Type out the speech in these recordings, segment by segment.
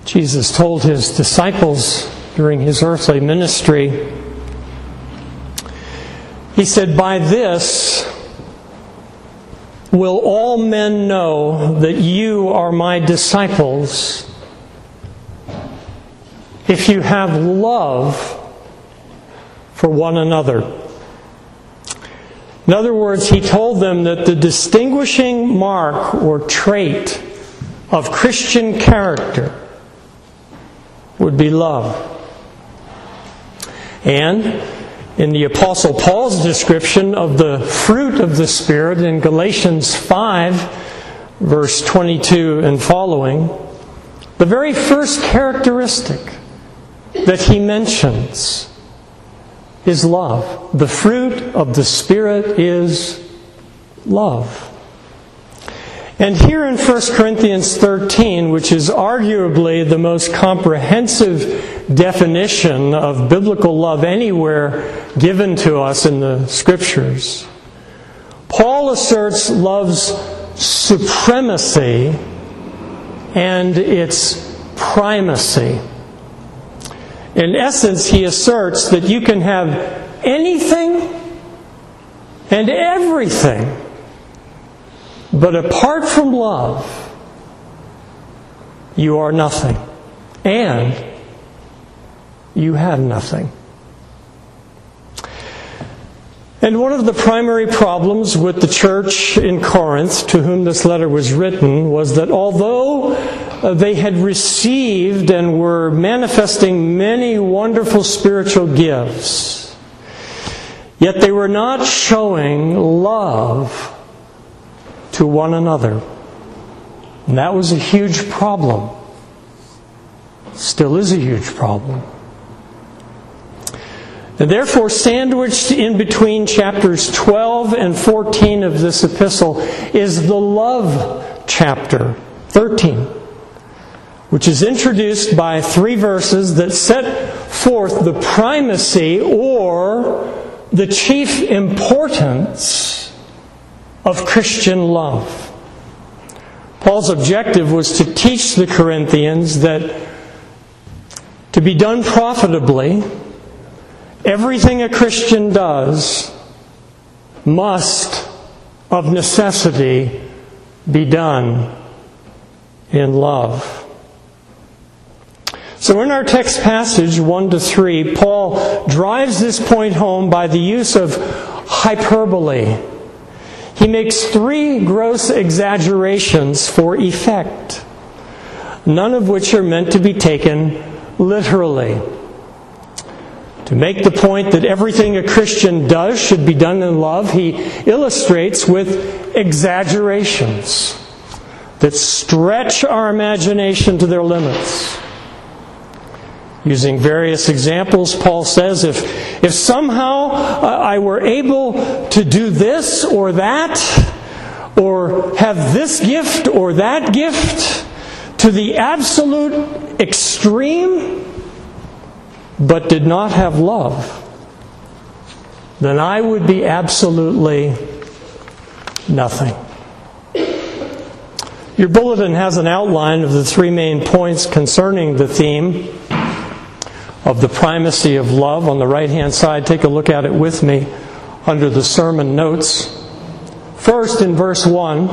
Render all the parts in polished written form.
Jesus told his disciples during his earthly ministry, he said, "By this will all men know that you are my disciples, if you have love for one another." In other words, he told them that the distinguishing mark or trait of Christian character would be love. And in the Apostle Paul's description of the fruit of the Spirit in Galatians 5, verse 22 and following, the very first characteristic that he mentions is love. The fruit of the Spirit is love. And here in 1 Corinthians 13, which is arguably the most comprehensive definition of biblical love anywhere given to us in the Scriptures, Paul asserts love's supremacy and its primacy. In essence, he asserts that you can have anything and everything, but apart from love, you are nothing, and you have nothing. And one of the primary problems with the church in Corinth, to whom this letter was written, was that although they had received and were manifesting many wonderful spiritual gifts, yet they were not showing love to one another. And that was a huge problem. Still is a huge problem. And therefore, sandwiched in between chapters 12 and 14 of this epistle is the love chapter, 13, which is introduced by 3 verses that set forth the primacy or the chief importance of Christian love. Paul's objective was to teach the Corinthians that to be done profitably, everything a Christian does must, of necessity, be done in love. So in our text passage 1-3, Paul drives this point home by the use of hyperbole. He makes 3 gross exaggerations for effect, none of which are meant to be taken literally. To make the point that everything a Christian does should be done in love, he illustrates with exaggerations that stretch our imagination to their limits. Using various examples, Paul says, if somehow I were able to do this or that, or have this gift or that gift to the absolute extreme, but did not have love, then I would be absolutely nothing. Your bulletin has an outline of the 3 main points concerning the theme of the primacy of love. On the right-hand side, take a look at it with me under the sermon notes. First, in verse 1,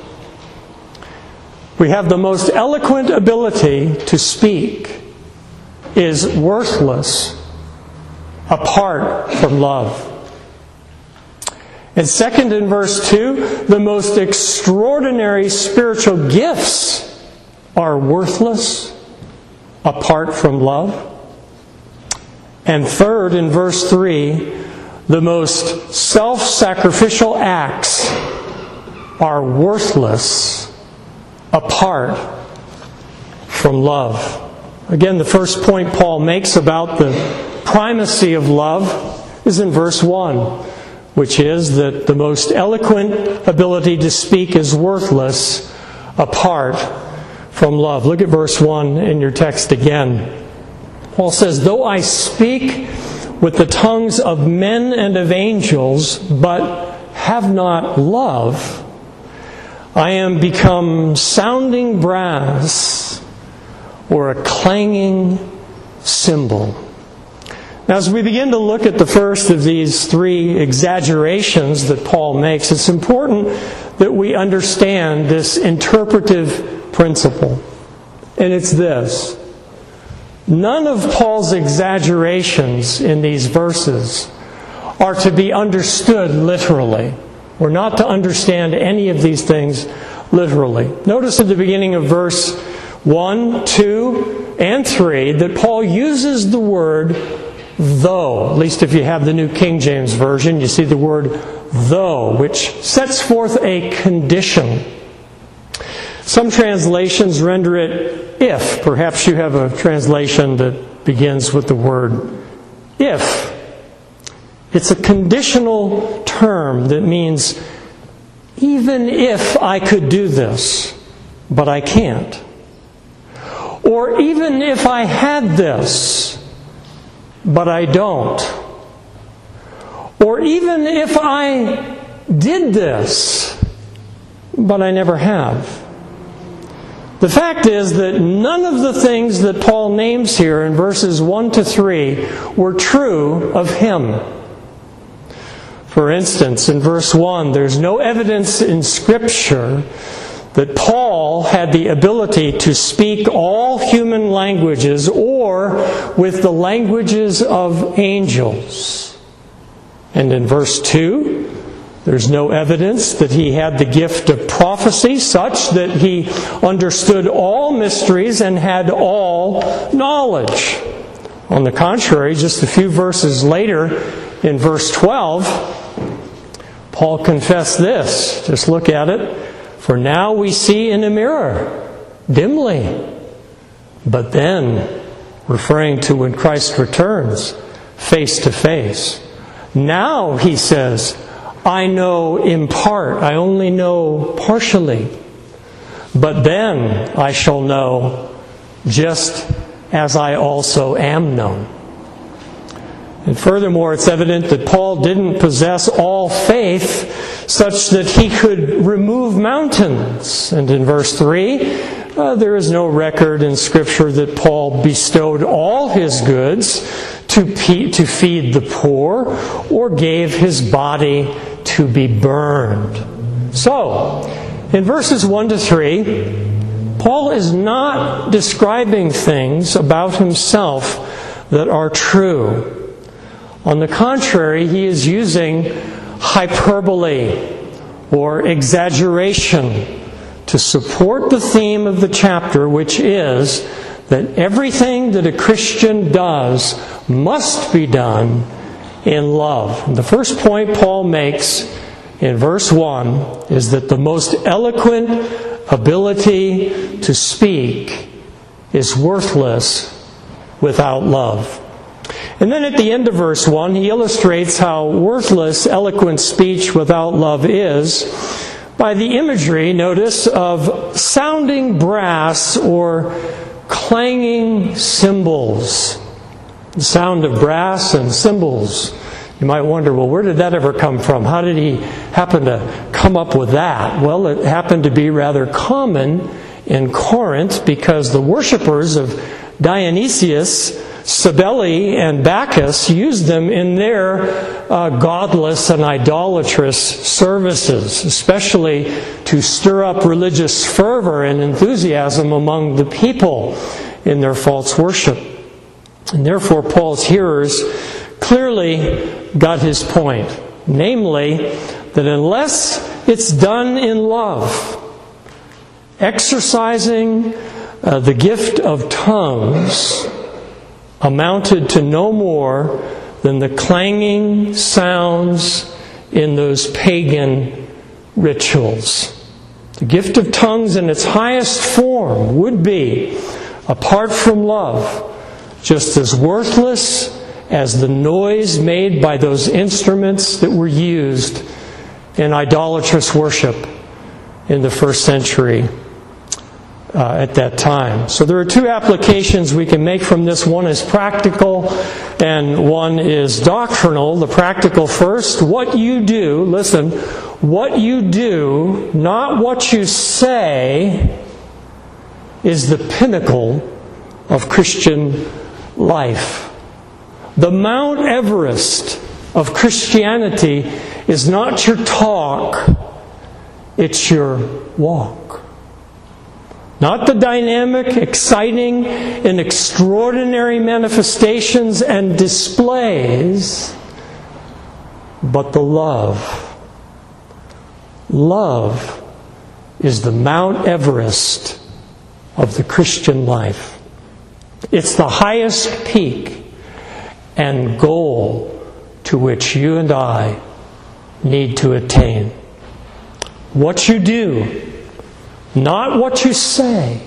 we have the most eloquent ability to speak is worthless apart from love. And second, in verse 2, the most extraordinary spiritual gifts are worthless apart from love. And third, in verse 3, the most self-sacrificial acts are worthless apart from love. Again, the first point Paul makes about the primacy of love is in verse 1, which is that the most eloquent ability to speak is worthless apart from love. Look at verse 1 in your text again. Paul says, "Though I speak with the tongues of men and of angels, but have not love, I am become sounding brass or a clanging cymbal. Now, as we begin to look at the first of these three exaggerations that Paul makes, it's important that we understand this interpretive principle. And it's this: none of Paul's exaggerations in these verses are to be understood literally. We're not to understand any of these things literally. Notice at the beginning of verse 1, 2, and 3 that Paul uses the word though. At least if you have the New King James Version, you see the word though, which sets forth a condition. Some translations render it if. Perhaps you have a translation that begins with the word if. It's a conditional term that means even if I could do this, but I can't. Or even if I had this, but I don't. Or even if I did this, but I never have. The fact is that none of the things that Paul names here in verses 1 to 3 were true of him. For instance, in verse 1, there's no evidence in Scripture that Paul had the ability to speak all human languages or with the languages of angels. And in verse 2, there's no evidence that he had the gift of prophecy such that he understood all mysteries and had all knowledge. On the contrary, just a few verses later, in verse 12, Paul confessed this. Just look at it. For now we see in a mirror, dimly. But then, referring to when Christ returns, face to face. Now, he says, I know in part. I only know partially. But then I shall know just as I also am known. And furthermore, it's evident that Paul didn't possess all faith such that he could remove mountains. And in verse 3, there is no record in Scripture that Paul bestowed all his goods to feed the poor or gave his body to be burned. So, in verses 1 to 3, Paul is not describing things about himself that are true. On the contrary, he is using hyperbole or exaggeration to support the theme of the chapter, which is that everything that a Christian does must be done in love. And the first point Paul makes in verse 1 is that the most eloquent ability to speak is worthless without love. And then at the end of verse 1, he illustrates how worthless eloquent speech without love is by the imagery, notice, of sounding brass or clanging cymbals. The sound of brass and cymbals. You might wonder, well, where did that ever come from? How did he happen to come up with that? Well, it happened to be rather common in Corinth because the worshippers of Dionysius, Cybele, and Bacchus used them in their godless and idolatrous services, especially to stir up religious fervor and enthusiasm among the people in their false worship. And therefore, Paul's hearers clearly got his point, namely that unless it's done in love, exercising the gift of tongues amounted to no more than the clanging sounds in those pagan rituals. The gift of tongues in its highest form would be, apart from love, just as worthless as the noise made by those instruments that were used in idolatrous worship in the first century at that time. So there are two applications we can make from this. One is practical and one is doctrinal. The practical first, what you do, listen, what you do, not what you say, is the pinnacle of Christian life. The Mount Everest of Christianity is not your talk, it's your walk. Not the dynamic, exciting, and extraordinary manifestations and displays, but the love. Love is the Mount Everest of the Christian life. It's the highest peak and goal to which you and I need to attain. What you do, not what you say,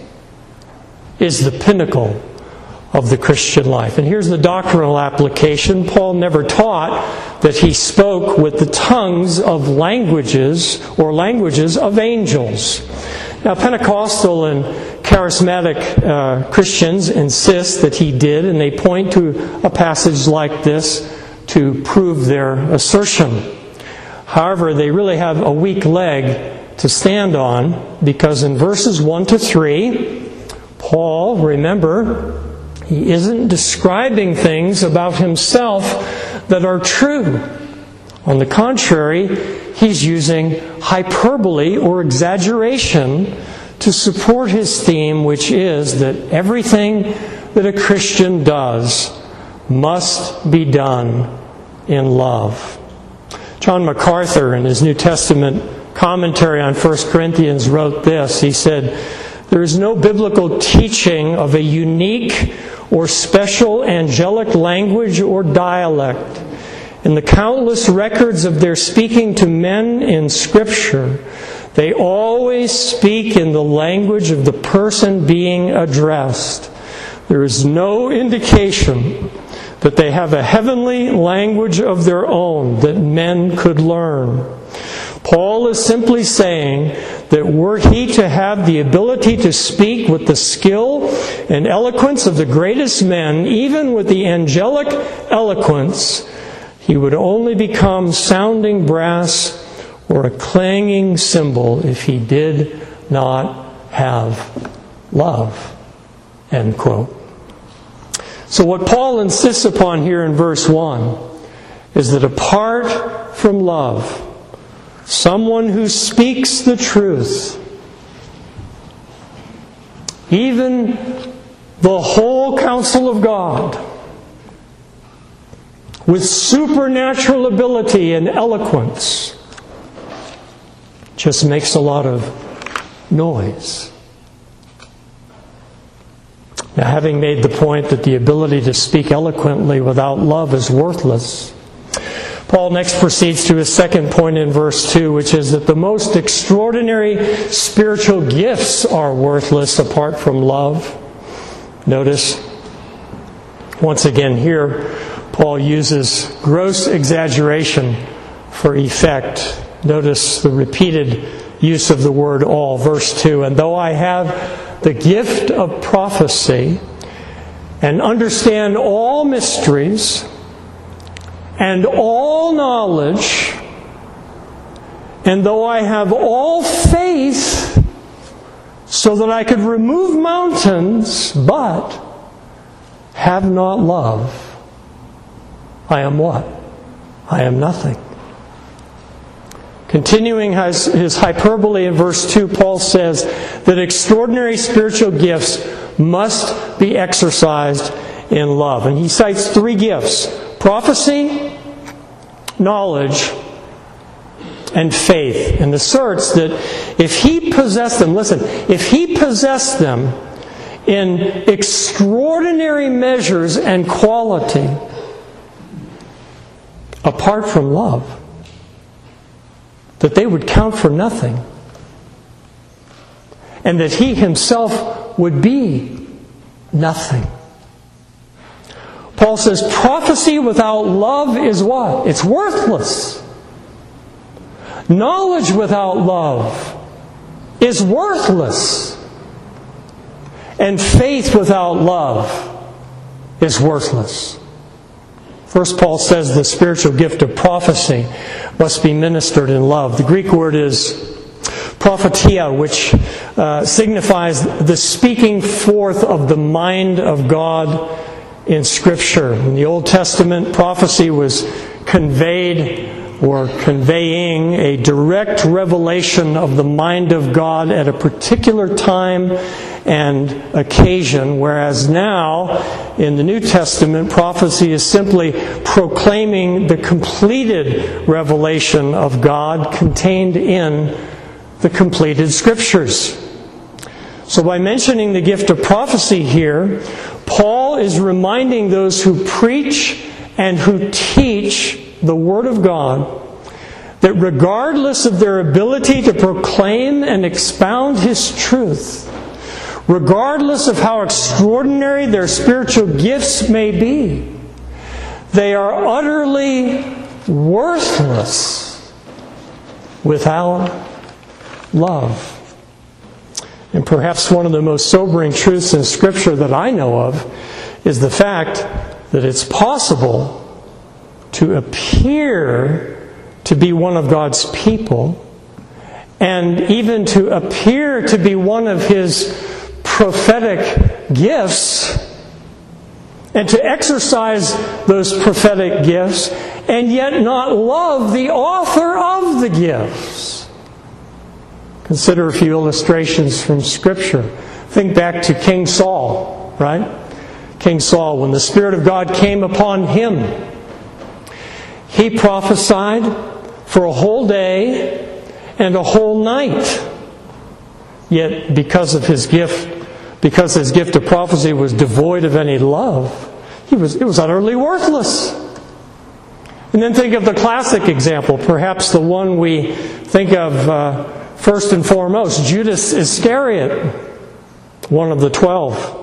is the pinnacle of the Christian life. And here's the doctrinal application. Paul never taught that he spoke with the tongues of languages or languages of angels. Now, Pentecostal and charismatic Christians insist that he did, and they point to a passage like this to prove their assertion. However, they really have a weak leg to stand on, because in verses 1 to 3, Paul, remember, he isn't describing things about himself that are true. On the contrary, he's using hyperbole or exaggeration to support his theme, which is that everything that a Christian does must be done in love. John MacArthur, in his New Testament commentary on 1 Corinthians, wrote this. He said, "There is no biblical teaching of a unique or special angelic language or dialect. In the countless records of their speaking to men in Scripture, they always speak in the language of the person being addressed. There is no indication that they have a heavenly language of their own that men could learn." Paul is simply saying that were he to have the ability to speak with the skill and eloquence of the greatest men, even with the angelic eloquence, he would only become sounding brass or a clanging cymbal if he did not have love. End quote. So what Paul insists upon here in verse 1 is that apart from love, someone who speaks the truth, even the whole counsel of God, with supernatural ability and eloquence, just makes a lot of noise. Now, having made the point that the ability to speak eloquently without love is worthless, Paul next proceeds to his second point in verse 2, which is that the most extraordinary spiritual gifts are worthless apart from love. Notice, once again here, Paul uses gross exaggeration for effect. Notice the repeated use of the word all. Verse 2, "And though I have the gift of prophecy and understand all mysteries and all knowledge, and though I have all faith so that I could remove mountains, but have not love, I am what? I am nothing." Continuing his hyperbole in verse 2, Paul says that extraordinary spiritual gifts must be exercised in love. And he cites three gifts: prophecy, knowledge, and faith. And asserts that if he possessed them, listen, if he possessed them in extraordinary measures and quality, apart from love, that they would count for nothing, and that he himself would be nothing. Paul says prophecy without love is what? It's worthless. Knowledge without love is worthless. And faith without love is worthless. First, Paul says the spiritual gift of prophecy must be ministered in love. The Greek word is prophetia, which signifies the speaking forth of the mind of God in Scripture. In the Old Testament, prophecy was conveyed or conveying a direct revelation of the mind of God at a particular time and occasion, whereas now, in the New Testament, prophecy is simply proclaiming the completed revelation of God contained in the completed Scriptures. So by mentioning the gift of prophecy here, Paul is reminding those who preach and who teach the Word of God that regardless of their ability to proclaim and expound His truth, regardless of how extraordinary their spiritual gifts may be, they are utterly worthless without love. And perhaps one of the most sobering truths in Scripture that I know of is the fact that it's possible to appear to be one of God's people and even to appear to be one of His prophetic gifts and to exercise those prophetic gifts and yet not love the author of the gifts. Consider a few illustrations from Scripture. Think back to King Saul, right? King Saul, when the Spirit of God came upon him, he prophesied for a whole day and a whole night. Yet because his gift of prophecy was devoid of any love, it was utterly worthless. And then think of the classic example, perhaps the one we think of first and foremost, Judas Iscariot, one of the 12.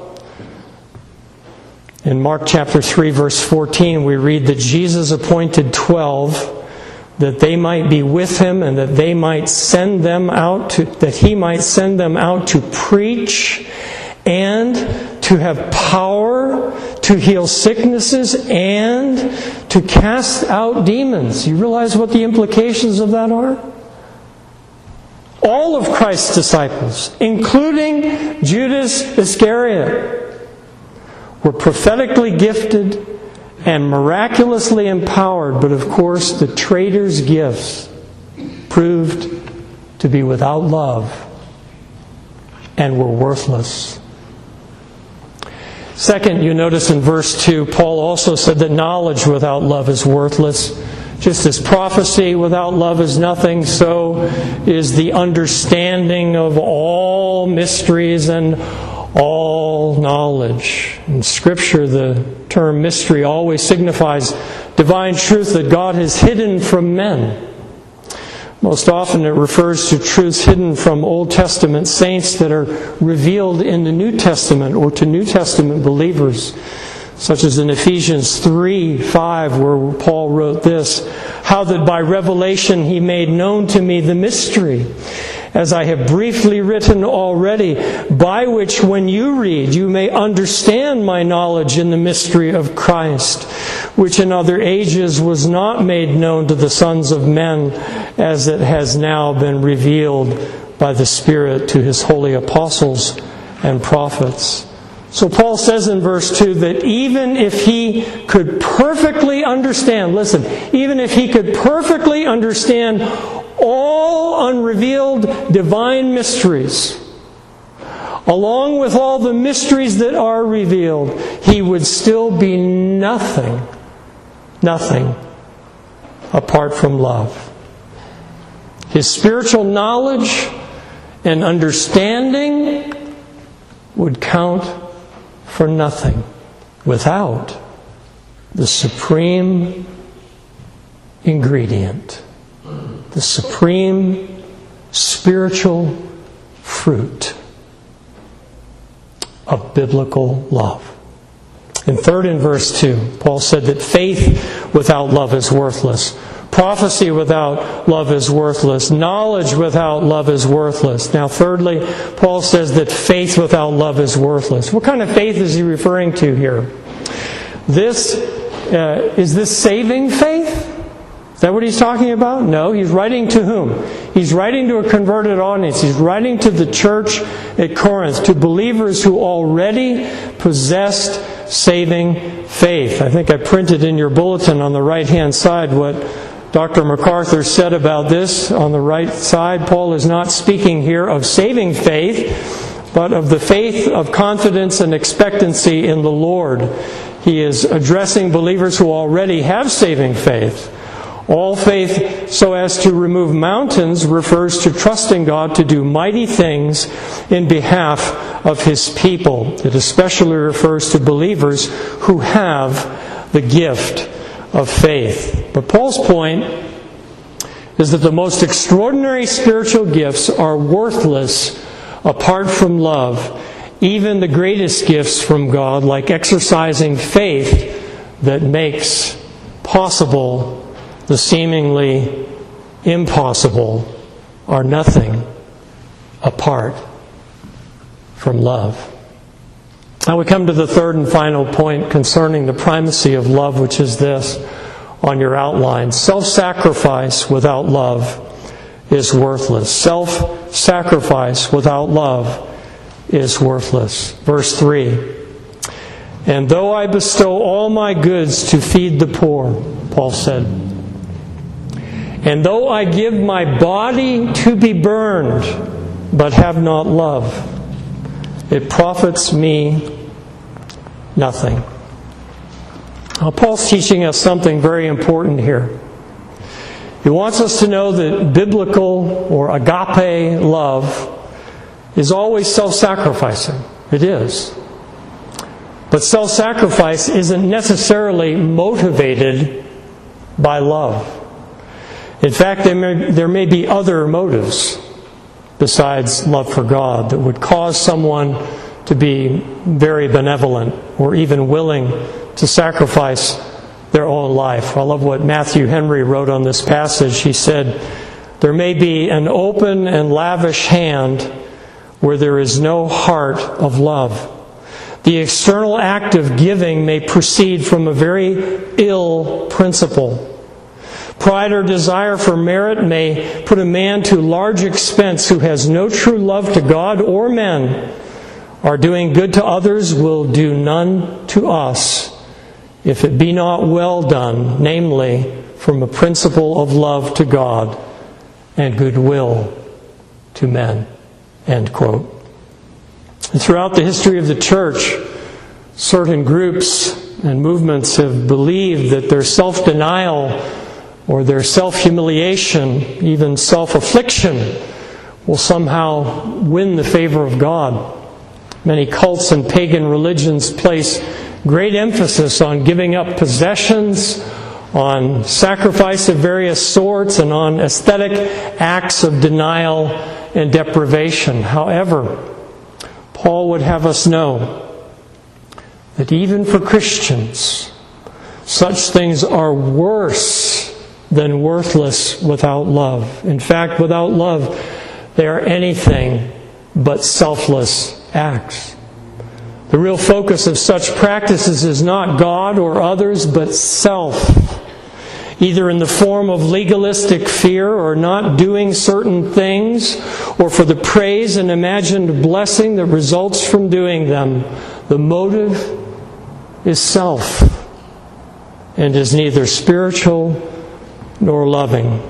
In Mark chapter 3, verse 14, we read that Jesus appointed 12 that they might be with him and that they might send them out that he might send them out to preach and to have power to heal sicknesses and to cast out demons. You realize what the implications of that are? All of Christ's disciples, including Judas Iscariot, were prophetically gifted and miraculously empowered, but of course the traitor's gifts proved to be without love and were worthless. Second, you notice in verse 2, Paul also said that knowledge without love is worthless. Just as prophecy without love is nothing, so is the understanding of all mysteries and all knowledge. In Scripture, the term mystery always signifies divine truth that God has hidden from men. Most often it refers to truths hidden from Old Testament saints that are revealed in the New Testament or to New Testament believers, such as in Ephesians 3:5, where Paul wrote this, "How that by revelation He made known to me the mystery, as I have briefly written already, by which when you read, you may understand my knowledge in the mystery of Christ, which in other ages was not made known to the sons of men, as it has now been revealed by the Spirit to His holy apostles and prophets." So Paul says in verse 2 that even if he could perfectly understand, listen, even if he could perfectly understand all unrevealed divine mysteries, along with all the mysteries that are revealed, he would still be nothing apart from love. His spiritual knowledge and understanding would count for nothing without the supreme ingredient, the supreme spiritual fruit of biblical love. And third, in verse 2, Paul said that faith without love is worthless. Prophecy without love is worthless. Knowledge without love is worthless. Now, thirdly, Paul says that faith without love is worthless. What kind of faith is he referring to here? Is this saving faith? Is that what he's talking about? No, he's writing to whom? He's writing to a converted audience. He's writing to the church at Corinth, to believers who already possessed saving faith. I think I printed in your bulletin on the right-hand side what Dr. MacArthur said about this. On the right side, Paul is not speaking here of saving faith, but of the faith of confidence and expectancy in the Lord. He is addressing believers who already have saving faith. All faith so as to remove mountains refers to trusting God to do mighty things in behalf of His people. It especially refers to believers who have the gift of faith. But Paul's point is that the most extraordinary spiritual gifts are worthless apart from love. Even the greatest gifts from God, like exercising faith that makes possible the seemingly impossible, are nothing apart from love. Now we come to the third and final point concerning the primacy of love, which is this on your outline. Self-sacrifice without love is worthless. Self-sacrifice without love is worthless. Verse 3. And though I bestow all my goods to feed the poor, Paul said, and though I give my body to be burned, but have not love, it profits me nothing. Now, Paul's teaching us something very important here. He wants us to know that biblical or agape love is always self-sacrificing. It is. But self-sacrifice isn't necessarily motivated by love. In fact, there may be other motives besides love for God that would cause someone to be very benevolent or even willing to sacrifice their own life. I love what Matthew Henry wrote on this passage. He said, there may be an open and lavish hand where there is no heart of love. The external act of giving may proceed from a very ill principle. Pride or desire for merit may put a man to large expense who has no true love to God or men. Our doing good to others will do none to us if it be not well done, namely from a principle of love to God and goodwill to men. End quote. And throughout the history of the church, certain groups and movements have believed that their self-denial or their self-humiliation, even self-affliction, will somehow win the favor of God. Many cults and pagan religions place great emphasis on giving up possessions, on sacrifice of various sorts, and on aesthetic acts of denial and deprivation. However, Paul would have us know that even for Christians, such things are worse than worthless without love. In fact, without love, they are anything but selfless acts. The real focus of such practices is not God or others, but self, either in the form of legalistic fear or not doing certain things, or for the praise and imagined blessing that results from doing them. The motive is self and is neither spiritual nor loving.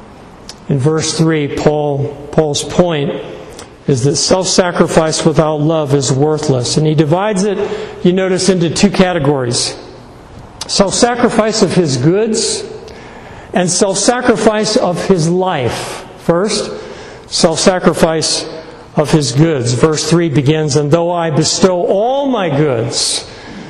In verse 3, Paul's point is that self-sacrifice without love is worthless. And he divides it, you notice, into two categories. Self-sacrifice of his goods and self-sacrifice of his life. First, self-sacrifice of his goods. Verse 3 begins, and though I bestow all my goods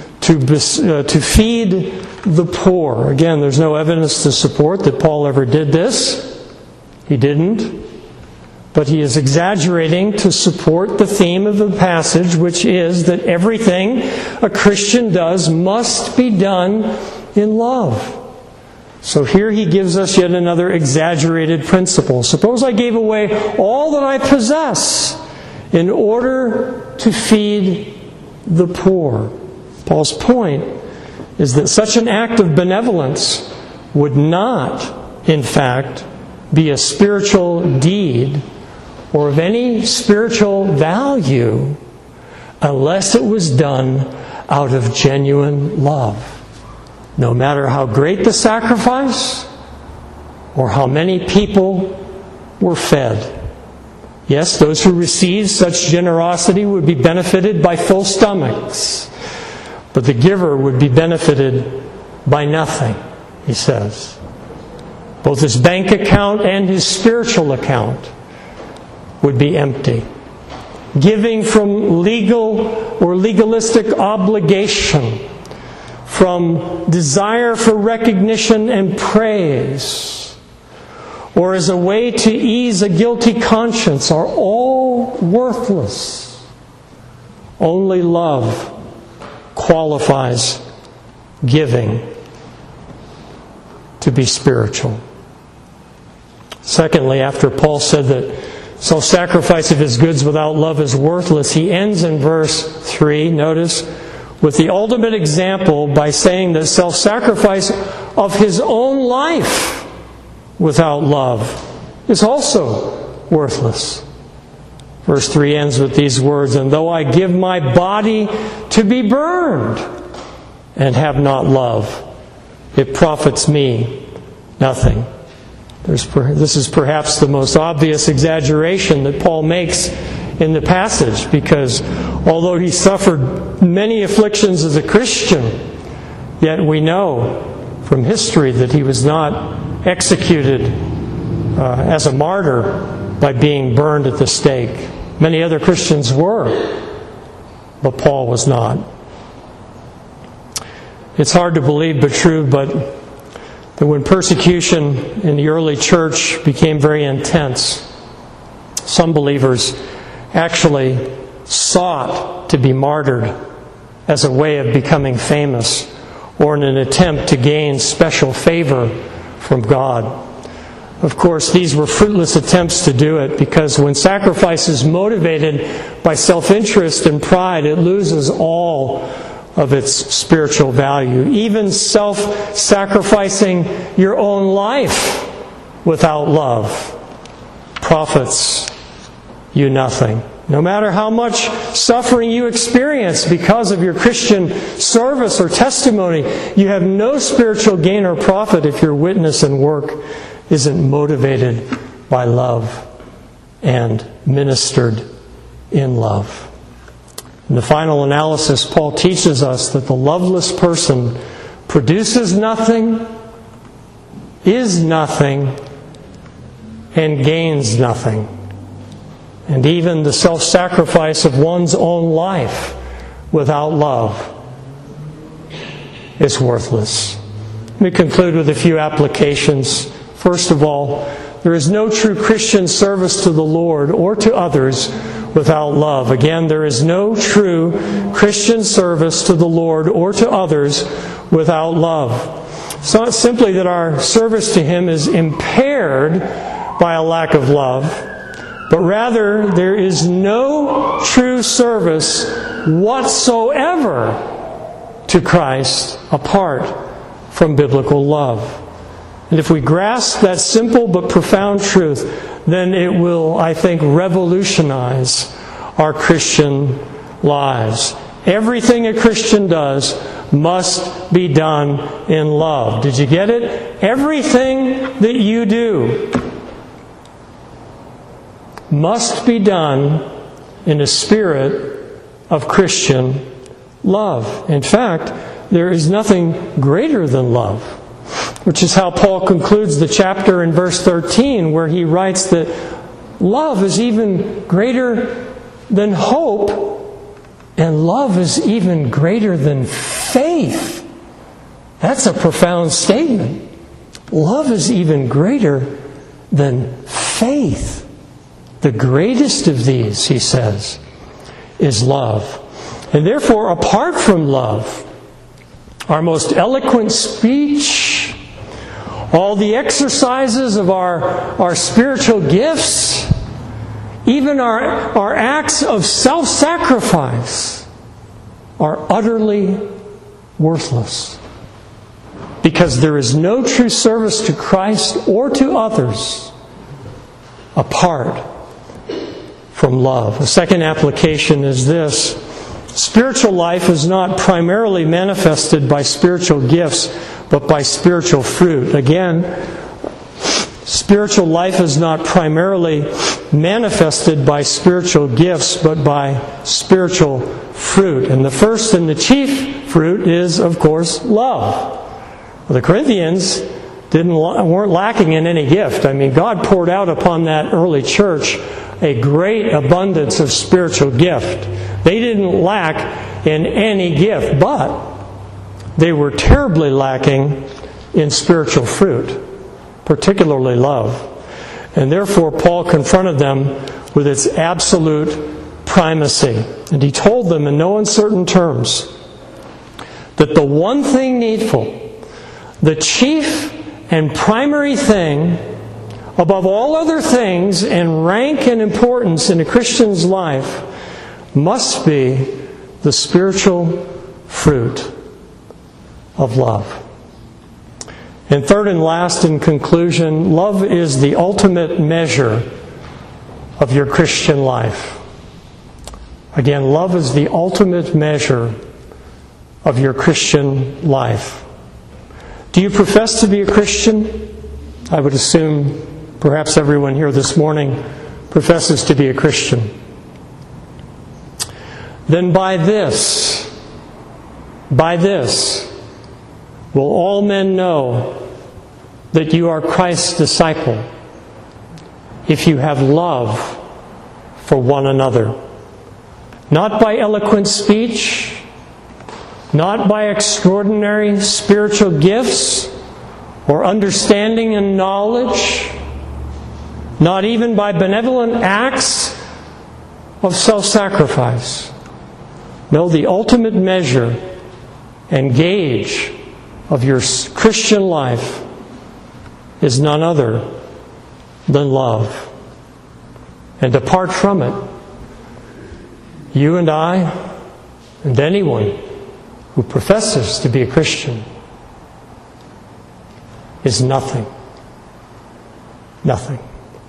to feed the poor. Again, there's no evidence to support that Paul ever did this. He didn't. But he is exaggerating to support the theme of the passage, which is that everything a Christian does must be done in love. So here he gives us yet another exaggerated principle. Suppose I gave away all that I possess in order to feed the poor. Paul's point is that such an act of benevolence would not in fact, be a spiritual deed or of any spiritual value unless it was done out of genuine love. No matter how great the sacrifice or how many people were fed. Yes, those who received such generosity would be benefited by full stomachs, but the giver would be benefited by nothing, he says. Both his bank account and his spiritual account would be empty. Giving from legal or legalistic obligation, from desire for recognition and praise, or as a way to ease a guilty conscience, are all worthless. Only love qualifies giving to be spiritual. Secondly, after Paul said that self-sacrifice of his goods without love is worthless, he ends in verse 3, notice, with the ultimate example by saying that self-sacrifice of his own life without love is also worthless. Verse 3 ends with these words, "And though I give my body to be burned and have not love, it profits me nothing." This is perhaps the most obvious exaggeration that Paul makes in the passage, because although he suffered many afflictions as a Christian, yet we know from history that he was not executed as a martyr by being burned at the stake. Many other Christians were, but Paul was not. It's hard to believe but true, but that when persecution in the early church became very intense, some believers actually sought to be martyred as a way of becoming famous or in an attempt to gain special favor from God. Of course, these were fruitless attempts to do it, because when sacrifice is motivated by self-interest and pride, it loses all of its spiritual value. Even self-sacrificing your own life without love profits you nothing. No matter how much suffering you experience because of your Christian service or testimony, you have no spiritual gain or profit if your witness and work isn't motivated by love and ministered in love. In the final analysis, Paul teaches us that the loveless person produces nothing, is nothing, and gains nothing. And even the self-sacrifice of one's own life without love is worthless. Let me conclude with a few applications. First of all, there is no true Christian service to the Lord or to others without love. Again, there is no true Christian service to the Lord or to others without love. It's not simply that our service to Him is impaired by a lack of love, but rather there is no true service whatsoever to Christ apart from biblical love. And if we grasp that simple but profound truth, then it will, I think, revolutionize our Christian lives. Everything a Christian does must be done in love. Did you get it? Everything that you do must be done in a spirit of Christian love. In fact, there is nothing greater than love, which is how Paul concludes the chapter in verse 13, where he writes that love is even greater than hope, and love is even greater than faith. That's a profound statement. Love is even greater than faith. The greatest of these, he says, is love. And therefore, apart from love, our most eloquent speech, all the exercises of our spiritual gifts, even our acts of self-sacrifice are utterly worthless. because there is no true service to Christ or to others apart from love. A second application is this: spiritual life is not primarily manifested by spiritual gifts, but by spiritual fruit. Again, spiritual life is not primarily manifested by spiritual gifts, but by spiritual fruit. And the first and the chief fruit is, of course, love. Well, the Corinthians weren't lacking in any gift. I mean, God poured out upon that early church a great abundance of spiritual gift. They didn't lack in any gift, but they were terribly lacking in spiritual fruit, particularly love. And therefore, Paul confronted them with its absolute primacy. And he told them in no uncertain terms that the one thing needful, the chief and primary thing above all other things in rank and importance in a Christian's life must be the spiritual fruit of love. And third and last, in conclusion, love is the ultimate measure of your Christian life. Again, love is the ultimate measure of your Christian life. Do you profess to be a Christian? I would assume perhaps everyone here this morning professes to be a Christian. Then by this will all men know that you are Christ's disciple, if you have love for one another. Not by eloquent speech, not by extraordinary spiritual gifts or understanding and knowledge, not even by benevolent acts of self-sacrifice. No, the ultimate measure and gauge of your Christian life is none other than love. And apart from it, you and I, and anyone who professes to be a Christian, is nothing. Nothing.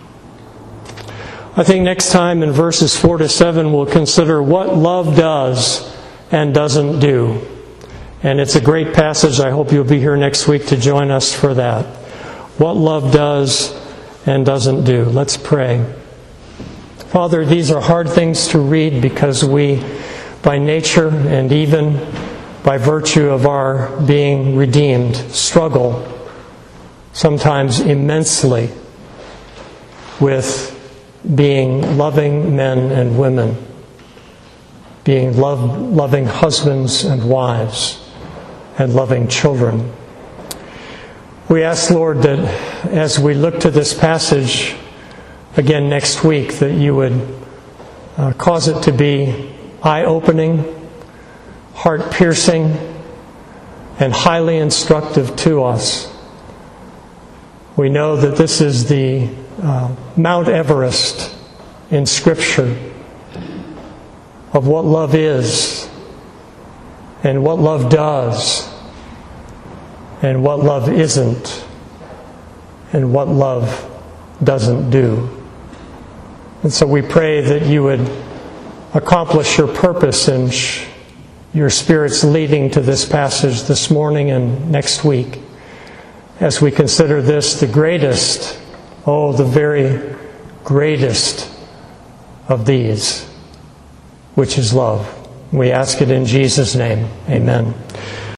I think next time in verses 4 to 7 we'll consider what love does and doesn't do. And it's a great passage. I hope you'll be here next week to join us for that. What love does and doesn't do. Let's pray. Father, these are hard things to read because we, by nature and even by virtue of our being redeemed, struggle sometimes immensely with being loving men and women, being loving husbands and wives, and loving children. We ask, Lord, that as we look to this passage again next week, that you would cause it to be eye-opening, heart-piercing, and highly instructive to us. We know that this is the Mount Everest in Scripture of what love is, and what love does, and what love isn't, and what love doesn't do. And so we pray that you would accomplish your purpose and your Spirit's leading to this passage this morning and next week as we consider this the greatest, the very greatest of these, which is love. We ask it in Jesus' name. Amen.